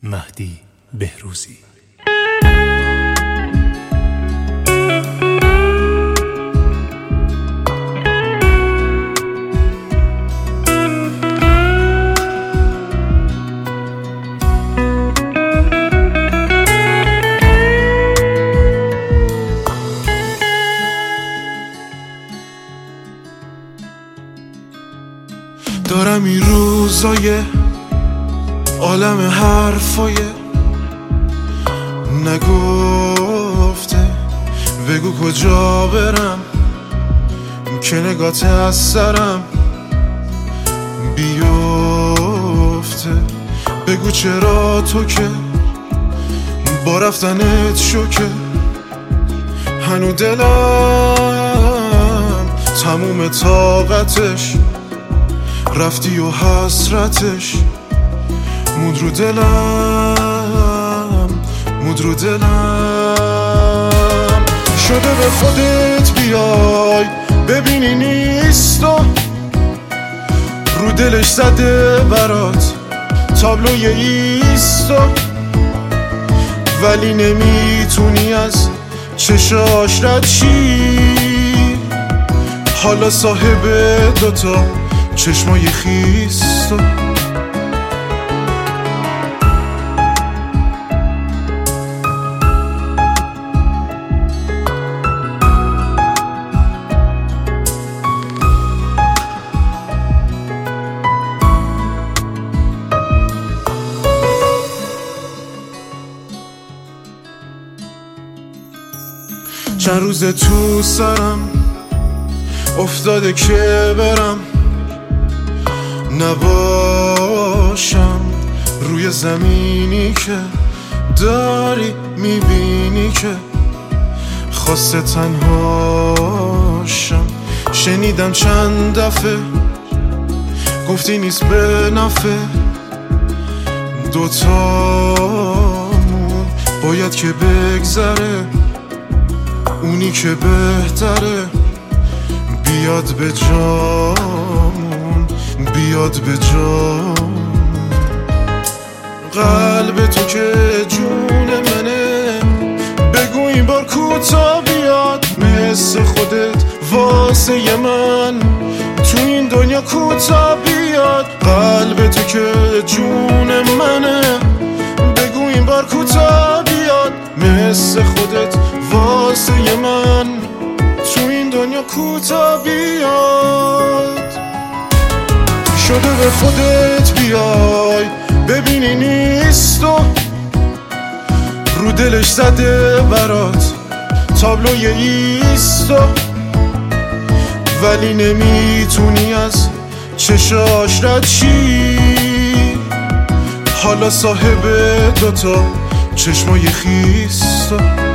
مهدی بهروزی. دارم این روزای عالم حرفای نگفته، بگو کجا برم که نگات از سرم بیفته. بگو چرا تو که با رفتنت شوکه، هنو دلم تموم طاقتش رفتی و حسرتش مود رو دلم، مود رو دلم. شده به خودت بیای ببینی نیست و رو دلش زده برات تابلوی ایست و ولی نمیتونی از چشاش رد شی. حالا صاحب دوتا چشمای خیست و چند روز تو سرم افتاده که برم نباشم روی زمینی که داری میبینی که خواسته تنهاشم. شنیدم چند دفعه گفتی نیست به نفع دوتامون باید که بگذره، اونی که بهتره بیاد به جامون، بیاد به جامون. قلب تو که جون منه، بگو این بار کوتا بیاد مثل خودت واسه من تو این دنیا کوتا بیاد. قلب تو که جون منه، بگو این بار کوتا بیاد مثل خودت واسه من تو این دنیا کوتا بیاد. شده به خودت بیای ببینی نیست و رو دلش زده برات تابلوی ایست و ولی نمیتونی از چشاش رد شی. حالا صاحب دوتا چشمای خیست و